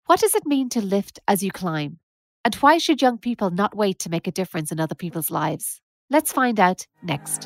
What does it mean to lift as you climb? And why should young people not wait to make a difference in other people's lives? Let's find out next.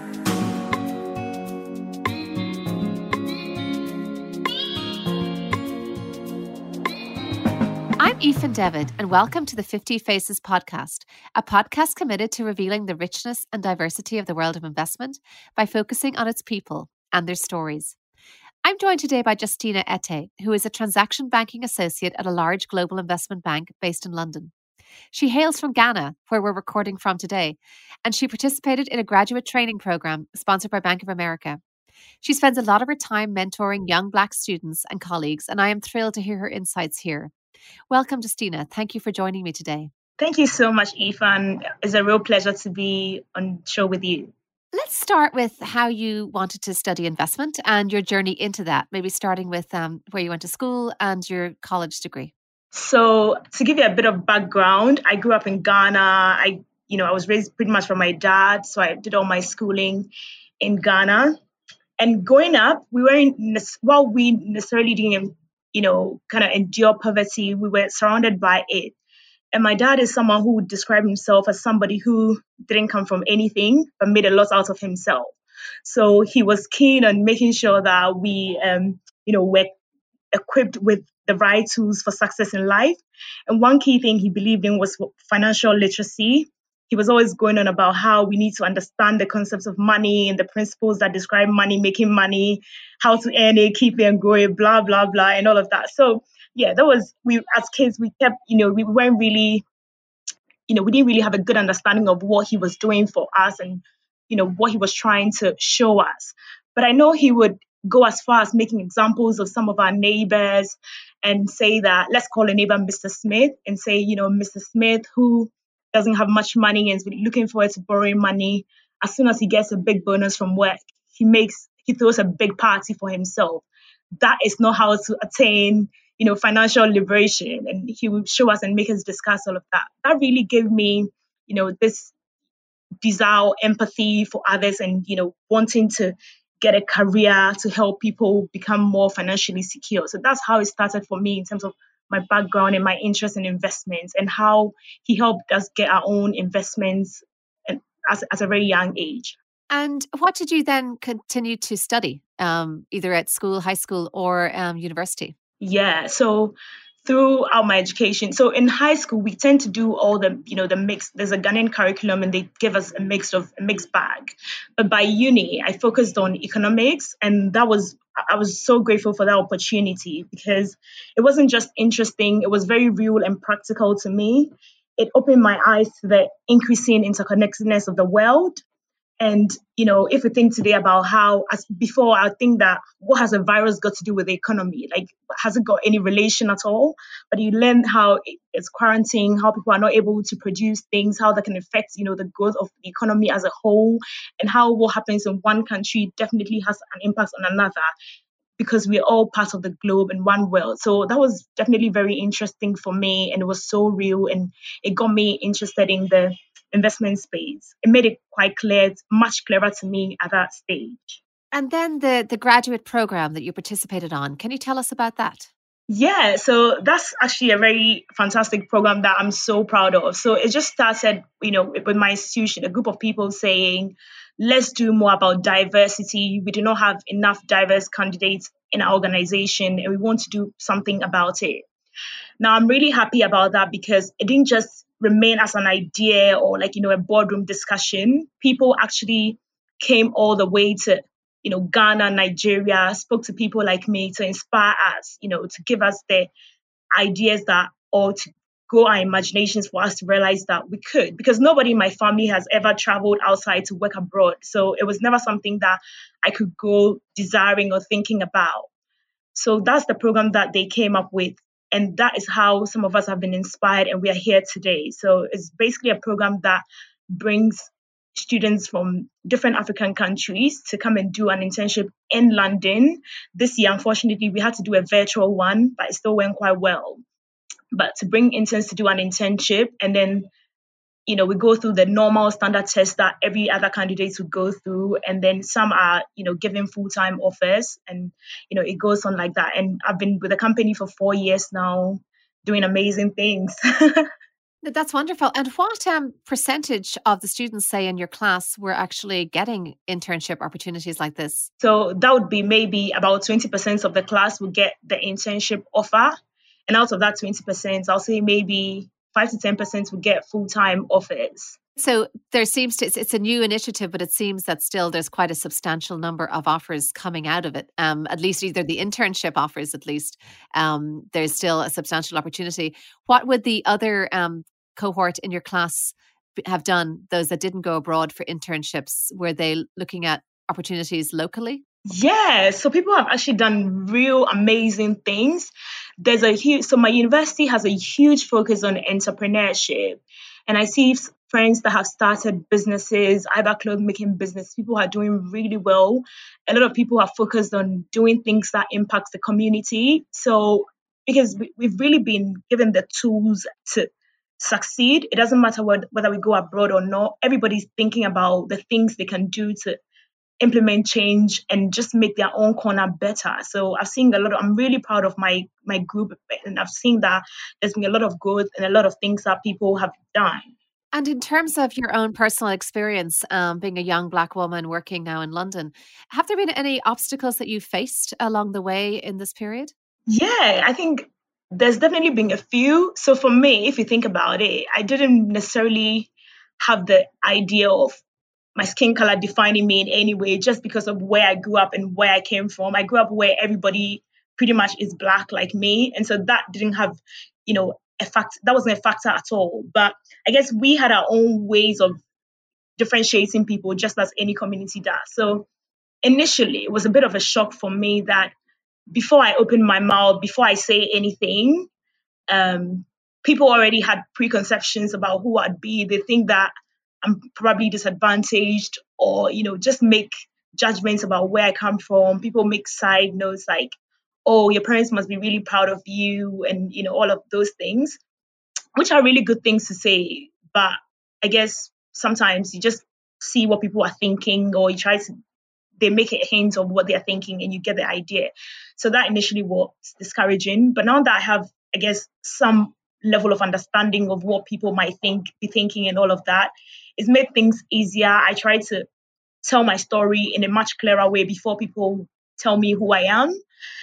I'm Aoife Devitt, and welcome to the 50 Faces podcast, a podcast committed to revealing the richness and diversity of the world of investment by focusing on its people and their stories. I'm joined today by Justina Ette, who is a transaction banking associate at a large global investment bank based in London. She hails from Ghana, where we're recording from today, and she participated in a graduate training program sponsored by Bank of America. She spends a lot of her time mentoring young Black students and colleagues, and I am thrilled to hear her insights here. Welcome, Justina. Thank you for joining me today. Thank you so much, Aoife, and it's a real pleasure to be on the show with you. Let's start with how you wanted to study investment and your journey into that, maybe starting with where you went to school and your college degree. So to give you a bit of background, I grew up in Ghana. I was raised pretty much from my dad, so I did all my schooling in Ghana. And growing up, we necessarily didn't, kind of endure poverty, we were surrounded by it. And my dad is someone who would describe himself as somebody who didn't come from anything, but made a lot out of himself. So he was keen on making sure that we, were equipped with the right tools for success in life. And one key thing he believed in was financial literacy. He was always going on about how we need to understand the concepts of money and the principles that describe money, making money, how to earn it, keep it and grow it, blah, blah, blah, and all of that. So yeah, we as kids, we kept, we weren't really, we didn't really have a good understanding of what he was doing for us and, what he was trying to show us. But I know he would go as far as making examples of some of our neighbors and say that, let's call a neighbor Mr. Smith and say, Mr. Smith, who doesn't have much money and is looking forward to borrowing money, as soon as he gets a big bonus from work, he throws a big party for himself. That is not how to attain, financial liberation. And he would show us and make us discuss all of that. That really gave me, this desire, empathy for others and, wanting to get a career to help people become more financially secure. So that's how it started for me in terms of my background and my interest in investments and how he helped us get our own investments as a very young age. And what did you then continue to study, either at school, high school, or university? Yeah, so throughout my education, so in high school, we tend to do all the mix. There's a Ghanaian curriculum and they give us a mixed bag. But by uni, I focused on economics, and I was so grateful for that opportunity because it wasn't just interesting, it was very real and practical to me. It opened my eyes to the increasing interconnectedness of the world. And, if we think today about how, as before, I think that what has a virus got to do with the economy? Like, has it got any relation at all? But you learn how it's quarantine, how people are not able to produce things, how that can affect, the growth of the economy as a whole, and how what happens in one country definitely has an impact on another because we're all part of the globe in one world. So that was definitely very interesting for me, and it was so real, and it got me interested in the investment space. It made it quite clear, much clearer to me at that stage. And then the graduate program that you participated on, can you tell us about that? Yeah, so that's actually a very fantastic program that I'm so proud of. So it just started, with my institution, a group of people saying, let's do more about diversity. We do not have enough diverse candidates in our organization, and we want to do something about it. Now, I'm really happy about that because it didn't just remain as an idea or a boardroom discussion. People actually came all the way to, Ghana, Nigeria, spoke to people like me to inspire us, to give us the ideas or to grow our imaginations for us to realize that we could, because nobody in my family has ever traveled outside to work abroad. So it was never something that I could go desiring or thinking about. So that's the program that they came up with. And that is how some of us have been inspired and we are here today. So it's basically a program that brings students from different African countries to come and do an internship in London. This year, unfortunately, we had to do a virtual one, but it still went quite well. But to bring interns to do an internship, and then we go through the normal standard test that every other candidate would go through. And then some are, given full-time offers, and, it goes on like that. And I've been with the company for 4 years now. doing amazing things. That's wonderful. And what percentage of the students, say, in your class were actually getting internship opportunities like this? So that would be maybe about 20% of the class will get the internship offer. And out of that 20%, I'll say maybe 5 to 10% will get full-time offers. So there seems to, it's a new initiative, but it seems that still there's quite a substantial number of offers coming out of it. At least either the internship offers, at least there's still a substantial opportunity. What would the other cohort in your class have done, those that didn't go abroad for internships? Were they looking at opportunities locally? Yeah, so people have actually done real amazing things. So my university has a huge focus on entrepreneurship. And I see friends that have started businesses, either clothes making business. People are doing really well. A lot of people are focused on doing things that impacts the community. So because we've really been given the tools to succeed, it doesn't matter whether we go abroad or not. Everybody's thinking about the things they can do to implement change and just make their own corner better. So I've seen I'm really proud of my group, and I've seen that there's been a lot of growth and a lot of things that people have done. And in terms of your own personal experience, being a young Black woman working now in London, have there been any obstacles that you faced along the way in this period? Yeah, I think there's definitely been a few. So for me, if you think about it, I didn't necessarily have the idea of my skin color defining me in any way just because of where I grew up and where I came from. I grew up where everybody pretty much is Black like me. And so that didn't have, that wasn't a factor at all. But I guess we had our own ways of differentiating people just as any community does. So initially, it was a bit of a shock for me that before I opened my mouth, before I say anything, people already had preconceptions about who I'd be. They think that I'm probably disadvantaged or, just make judgments about where I come from. People make side notes like, oh, your parents must be really proud of you and, all of those things, which are really good things to say. But I guess sometimes you just see what people are thinking or they make a hint of what they're thinking and you get the idea. So that initially was discouraging. But now that I have, I guess, some level of understanding of what people might be thinking and all of that, it's made things easier. I try to tell my story in a much clearer way before people tell me who I am.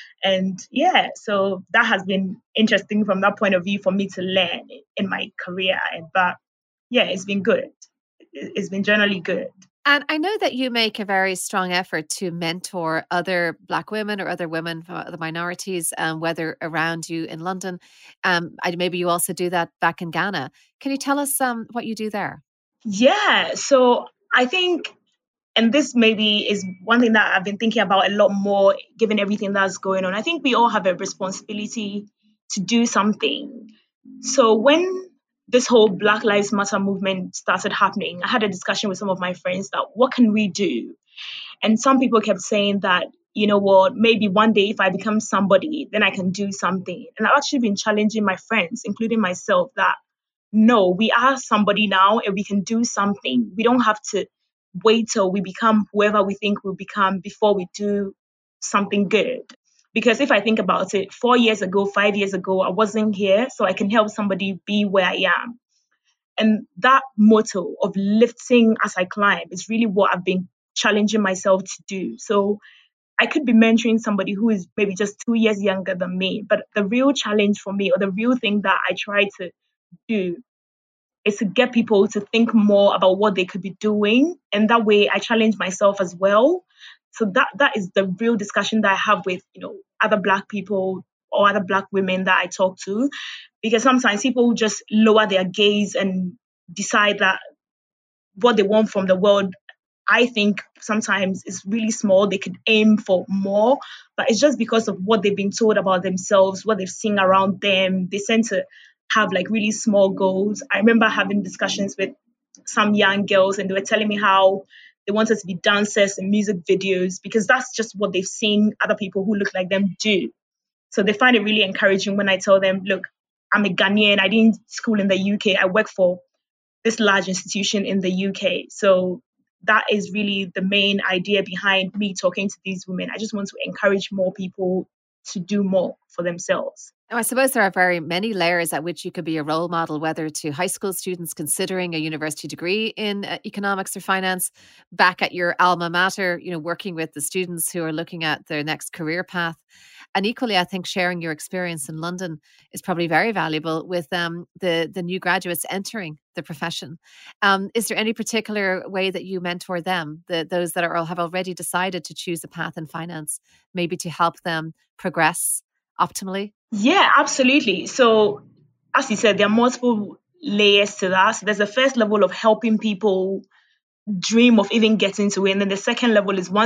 And yeah, so that has been interesting from that point of view for me to learn in my career. But yeah, it's been good. It's been generally good. And I know that you make a very strong effort to mentor other Black women or other women from other minorities, whether around you in London. Maybe you also do that back in Ghana. Can you tell us what you do there? Yeah, so I think, and this maybe is one thing that I've been thinking about a lot more, given everything that's going on. I think we all have a responsibility to do something. So when this whole Black Lives Matter movement started happening, I had a discussion with some of my friends that what can we do? And some people kept saying that, you know what, maybe one day if I become somebody, then I can do something. And I've actually been challenging my friends, including myself, that no, we are somebody now and we can do something. We don't have to wait till we become whoever we think we'll become before we do something good. Because if I think about it, 4 years ago, 5 years ago, I wasn't here, so I can help somebody be where I am. And that motto of lifting as I climb is really what I've been challenging myself to do. So I could be mentoring somebody who is maybe just 2 years younger than me. But the real challenge for me, or the real thing that I try to do, is to get people to think more about what they could be doing. And that way I challenge myself as well. So that is the real discussion that I have with, other Black people or other Black women that I talk to. Because sometimes people just lower their gaze and decide that what they want from the world, I think sometimes is really small. They could aim for more, but it's just because of what they've been told about themselves, what they've seen around them. They tend to have like really small goals. I remember having discussions with some young girls and they were telling me how they wanted to be dancers in music videos because that's just what they've seen other people who look like them do. So they find it really encouraging when I tell them, look, I'm a Ghanaian. I didn't school in the UK. I work for this large institution in the UK. So that is really the main idea behind me talking to these women. I just want to encourage more people to do more for themselves. Now, I suppose there are very many layers at which you could be a role model, whether to high school students considering a university degree in economics or finance, back at your alma mater, working with the students who are looking at their next career path. And equally, I think sharing your experience in London is probably very valuable with the new graduates entering the profession. Is there any particular way that you mentor them, those that have already decided to choose a path in finance, maybe to help them progress optimally? Yeah, absolutely. So, as you said, there are multiple layers to that. So, there's the first level of helping people dream of even getting to it, and then the second level is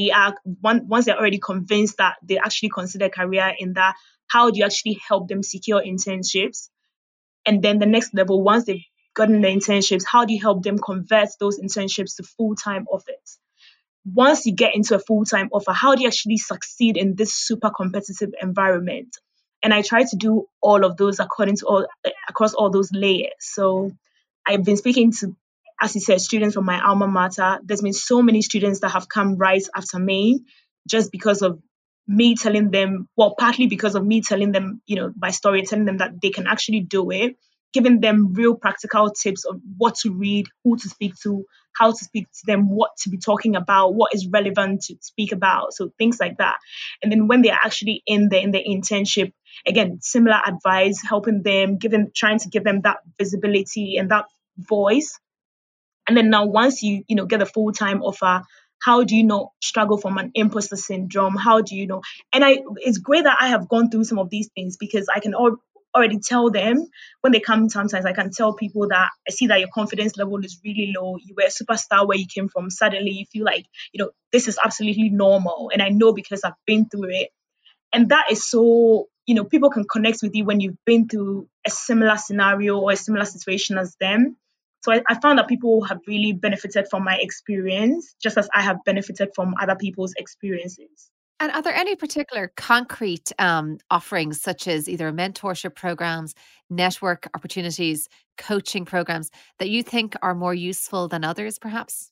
once they're already convinced that they actually consider a career in that. How do you actually help them secure internships? And then the next level, once they've gotten the internships, how do you help them convert those internships to full-time offers? Once you get into a full-time offer, how do you actually succeed in this super competitive environment? And I try to do all of those across all those layers. So I've been speaking to, as you said, students from my alma mater. There's been so many students that have come right after me just because of me telling them, well, partly because of me telling them, my story, telling them that they can actually do it, giving them real practical tips of what to read, who to speak to, how to speak to them, what to be talking about, what is relevant to speak about. So things like that. And then when they're actually in the internship, again, similar advice, helping them, trying to give them that visibility and that voice. And then now once you get a full-time offer, how do you not struggle from an imposter syndrome? How do you know? And it's great that I have gone through some of these things because I can already tell them when they come. Sometimes I can tell people that I see that your confidence level is really low. You were a superstar where you came from. Suddenly you feel like, this is absolutely normal. And I know because I've been through it. And that is so, people can connect with you when you've been through a similar scenario or a similar situation as them. So I found that people have really benefited from my experience, just as I have benefited from other people's experiences. And are there any particular concrete offerings, such as either mentorship programs, network opportunities, coaching programs, that you think are more useful than others, perhaps?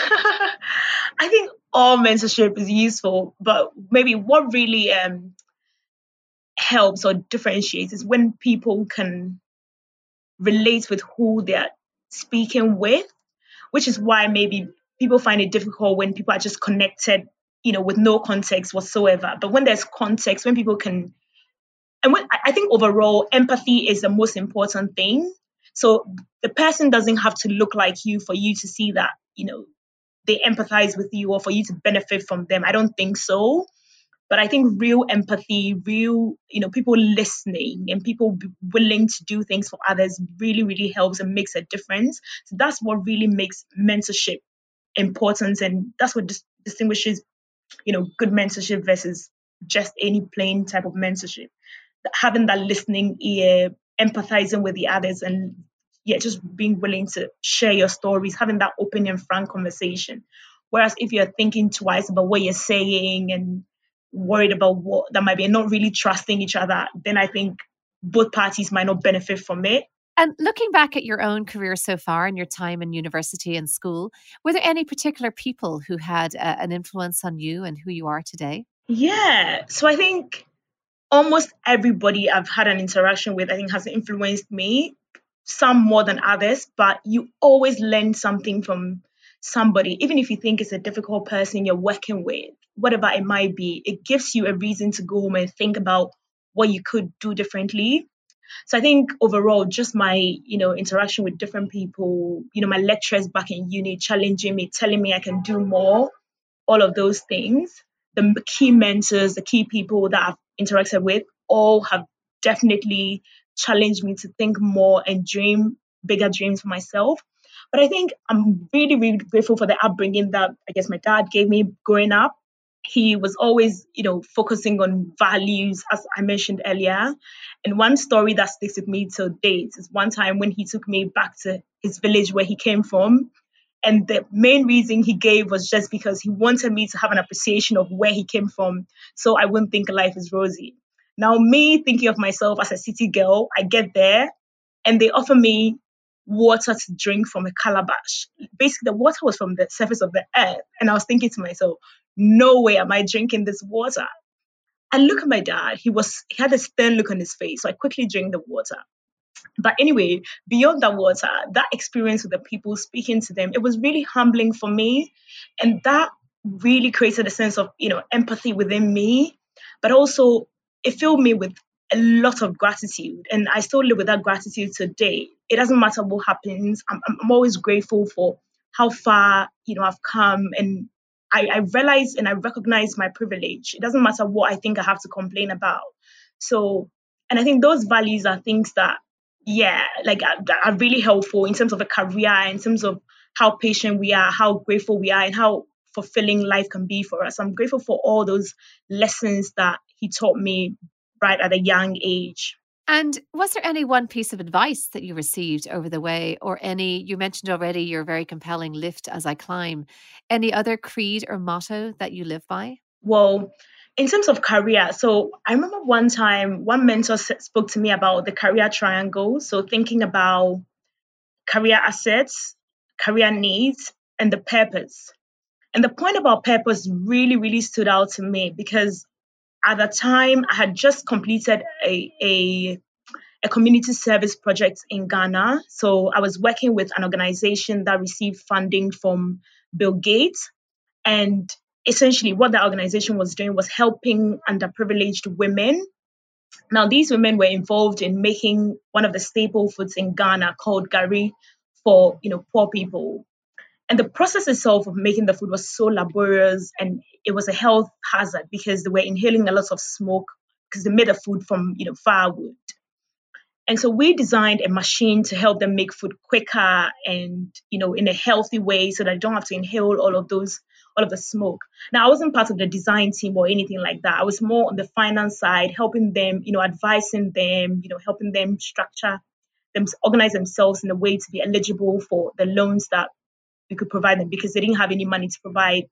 I think all mentorship is useful, but maybe what really helps or differentiates is when people can relate with who they're speaking with, which is why maybe people find it difficult when people are just connected, with no context whatsoever. But when there's context, when people can, and I think overall, empathy is the most important thing. So the person doesn't have to look like you for you to see that, they empathize with you or for you to benefit from them. I don't think so. But I think real empathy, real, people listening and people willing to do things for others really, really helps and makes a difference. So that's what really makes mentorship important. And that's what distinguishes, good mentorship versus just any plain type of mentorship. Having that listening ear, empathizing with the others, and yeah, just being willing to share your stories, having that open and frank conversation. Whereas if you're thinking twice about what you're saying and worried about what that might be and not really trusting each other, then I think both parties might not benefit from it. And looking back at your own career so far and your time in university and school, were there any particular people who had an influence on you and who you are today? Yeah. So I think almost everybody I've had an interaction with, I think, has influenced me, some more than others, but you always learn something from somebody, even if you think it's a difficult person you're working with, whatever it might be, it gives you a reason to go home and think about what you could do differently. So I think overall, just my, interaction with different people, my lecturers back in uni challenging me, telling me I can do more, all of those things. The key mentors, the key people that I've interacted with, all have definitely challenged me to think more and dream bigger dreams for myself. But I think I'm really, really grateful for the upbringing that I guess my dad gave me growing up. He was always, focusing on values, as I mentioned earlier. And one story that sticks with me till date is one time when he took me back to his village where he came from. And the main reason he gave was just because he wanted me to have an appreciation of where he came from so I wouldn't think life is rosy. Now, me thinking of myself as a city girl, I get there and they offer me water to drink from a calabash. Basically, the water was from the surface of the earth. And I was thinking to myself, no way am I drinking this water. I look at my dad. He had a stern look on his face. So I quickly drank the water. But anyway, beyond that water, that experience with the people, speaking to them, it was really humbling for me. And that really created a sense of, empathy within me. But also, it filled me with a lot of gratitude. And I still live with that gratitude today. It doesn't matter what happens. I'm always grateful for how far, I've come. And I realize and I recognize my privilege. It doesn't matter what I think I have to complain about. So, and I think those values are things that, yeah, like are really helpful in terms of a career, in terms of how patient we are, how grateful we are, and how fulfilling life can be for us. I'm grateful for all those lessons that he taught me right at a young age. And was there any one piece of advice that you received over the way, or you mentioned already your very compelling lift as I climb, any other creed or motto that you live by? Well, in terms of career, so I remember one time one mentor spoke to me about the career triangle. So thinking about career assets, career needs, and the purpose. And the point about purpose really, really stood out to me because at the time I had just completed a community service project in Ghana. So I was working with an organization that received funding from Bill Gates. And essentially, what the organization was doing was helping underprivileged women. Now, these women were involved in making one of the staple foods in Ghana called gari for poor people. And the process itself of making the food was so laborious and it was a health hazard because they were inhaling a lot of smoke because they made the food from firewood. And so we designed a machine to help them make food quicker and, in a healthy way so that they don't have to inhale all of the smoke. Now, I wasn't part of the design team or anything like that. I was more on the finance side, helping them, advising them, helping them structure them, organize themselves in a way to be eligible for the loans that we could provide them because they didn't have any money to provide,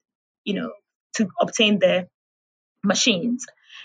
to obtain their machines.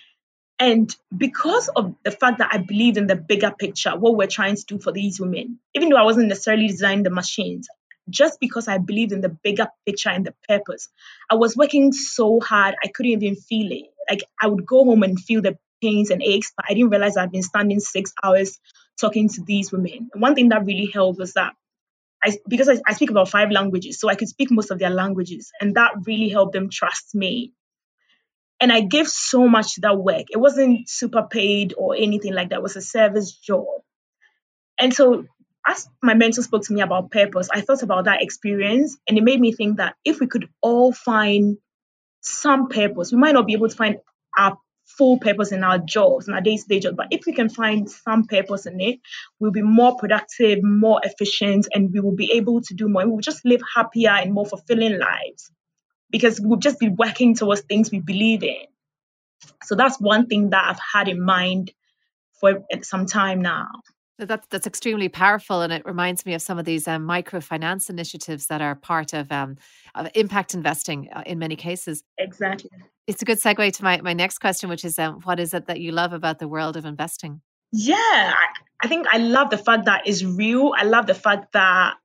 And because of the fact that I believed in the bigger picture, what we're trying to do for these women, even though I wasn't necessarily designing the machines, just because I believed in the bigger picture and the purpose, I was working so hard, I couldn't even feel it. Like I would go home and feel the pains and aches, but I didn't realize I'd been standing 6 hours talking to these women. And one thing that really helped was that because I speak about 5 languages, so I could speak most of their languages, and that really helped them trust me. And I gave so much to that work. It wasn't super paid or anything like that. It was a service job. And so as my mentor spoke to me about purpose, I thought about that experience and it made me think that if we could all find some purpose, we might not be able to find our full purpose in our jobs, in our day-to-day jobs, but if we can find some purpose in it, we'll be more productive, more efficient, and we will be able to do more. And we'll just live happier and more fulfilling lives because we'll just be working towards things we believe in. So that's one thing that I've had in mind for some time now. That's extremely powerful, and it reminds me of some of these microfinance initiatives that are part of impact investing in many cases. Exactly. It's a good segue to my next question, which is what is it that you love about the world of investing? Yeah, I think I love the fact that it's real. I love the fact that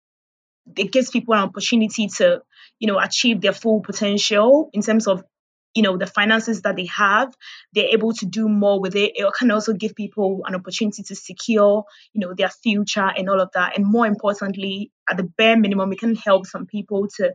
it gives people an opportunity to, achieve their full potential in terms of, the finances that they have. They're able to do more with it. It can also give people an opportunity to secure, their future and all of that. And more importantly, at the bare minimum, it can help some people to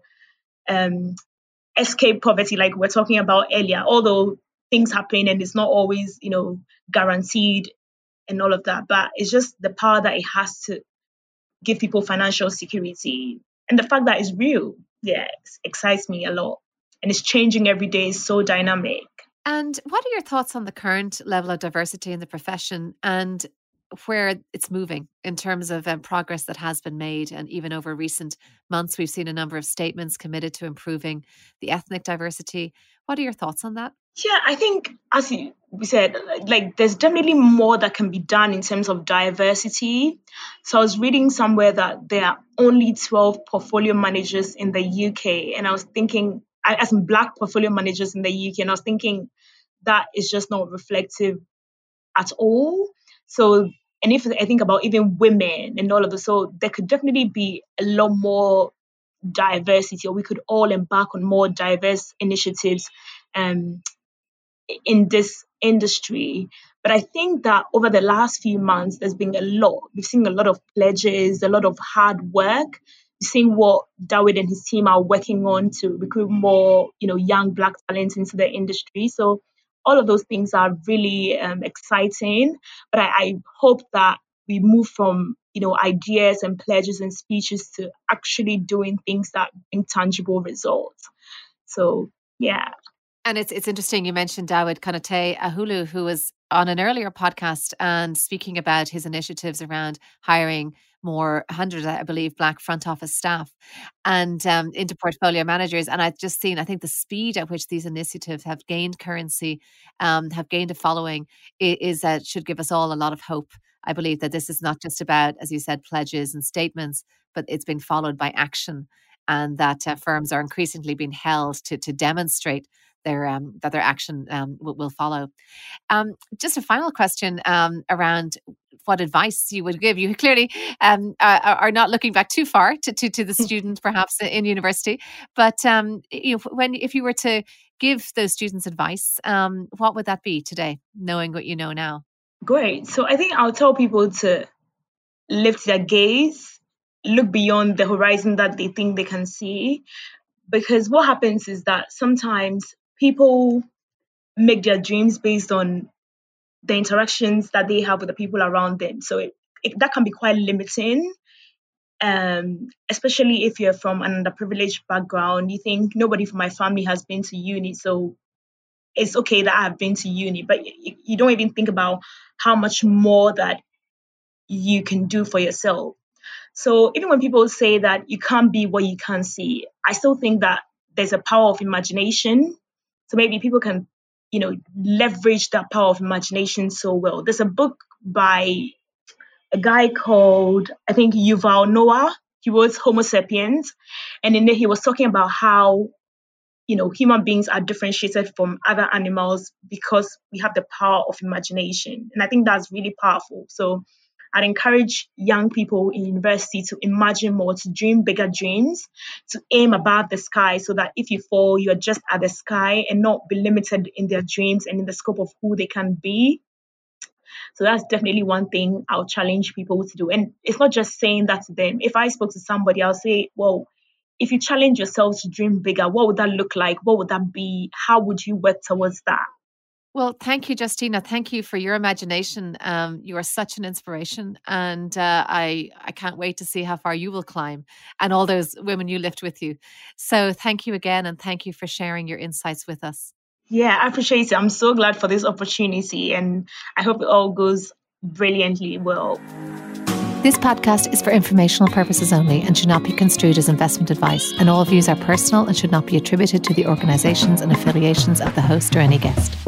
escape poverty, like we're talking about earlier. Although things happen and it's not always, guaranteed and all of that, but it's just the power that it has to give people financial security. And the fact that it's real, yeah, it excites me a lot. And it's changing every day, it's so dynamic. And what are your thoughts on the current level of diversity in the profession and where it's moving in terms of progress that has been made? And even over recent months, we've seen a number of statements committed to improving the ethnic diversity. What are your thoughts on that? Yeah, I think, as we said, like there's definitely more that can be done in terms of diversity. So I was reading somewhere that there are only 12 portfolio managers in the UK. And I was thinking, as in Black portfolio managers in the UK, and I was thinking that is just not reflective at all. So, and if I think about even women and all of this, so there could definitely be a lot more diversity, or we could all embark on more diverse initiatives in this industry. But I think that over the last few months, there's been a lot. We've seen a lot of pledges, a lot of hard work. We've seen what Dawood and his team are working on to recruit more, young Black talents into the industry. So all of those things are really exciting. But I hope that we move from, ideas and pledges and speeches to actually doing things that bring tangible results. So, yeah. And it's interesting you mentioned Dawood Konate Ahulu, who was on an earlier podcast and speaking about his initiatives around hiring more 100, I believe, Black front office staff and into portfolio managers. And I've just seen, I think the speed at which these initiatives have gained currency, have gained a following is should give us all a lot of hope. I believe that this is not just about, as you said, pledges and statements, but it's been followed by action, and that firms are increasingly being held to demonstrate that their action will follow. Just a final question around what advice you would give. You clearly are not looking back too far to the student, perhaps in university. But if you were to give those students advice, what would that be today, knowing what you know now? Great. So I think I'll tell people to lift their gaze, look beyond the horizon that they think they can see. Because what happens is that sometimes people make their dreams based on the interactions that they have with the people around them. So that can be quite limiting, especially if you're from an underprivileged background. You think nobody from my family has been to uni, so it's okay that I've been to uni. But you don't even think about how much more that you can do for yourself. So even when people say that you can't be what you can't see, I still think that there's a power of imagination. So maybe people can, leverage that power of imagination so well. There's a book by a guy called, I think, Yuval Noah. He wrote Homo Sapiens. And in there, he was talking about how, human beings are differentiated from other animals because we have the power of imagination. And I think that's really powerful. So I'd encourage young people in university to imagine more, to dream bigger dreams, to aim above the sky so that if you fall, you're just at the sky and not be limited in their dreams and in the scope of who they can be. So that's definitely one thing I'll challenge people to do. And it's not just saying that to them. If I spoke to somebody, I'll say, well, if you challenge yourself to dream bigger, what would that look like? What would that be? How would you work towards that? Well, thank you, Justina. Thank you for your imagination. You are such an inspiration, and I can't wait to see how far you will climb and all those women you lift with you. So thank you again, and thank you for sharing your insights with us. Yeah, I appreciate it. I'm so glad for this opportunity, and I hope it all goes brilliantly well. This podcast is for informational purposes only and should not be construed as investment advice, and all views are personal and should not be attributed to the organisations and affiliations of the host or any guest.